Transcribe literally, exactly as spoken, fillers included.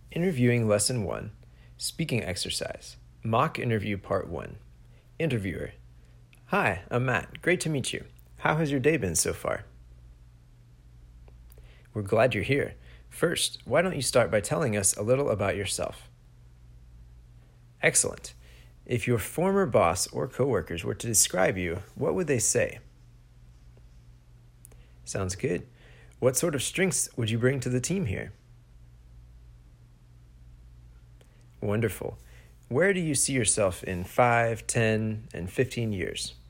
Interviewing Lesson one, Speaking Exercise, Mock Interview Part one. Interviewer: Hi, I'm Matt. Great to meet you. How has your day been so far? We're glad you're here. First, why don't you start by telling us a little about yourself? Excellent. If your former boss or coworkers were to describe you, what would they say? Sounds good. What sort of strengths would you bring to the team here? Wonderful. Where do you see yourself in five, ten, and fifteen years?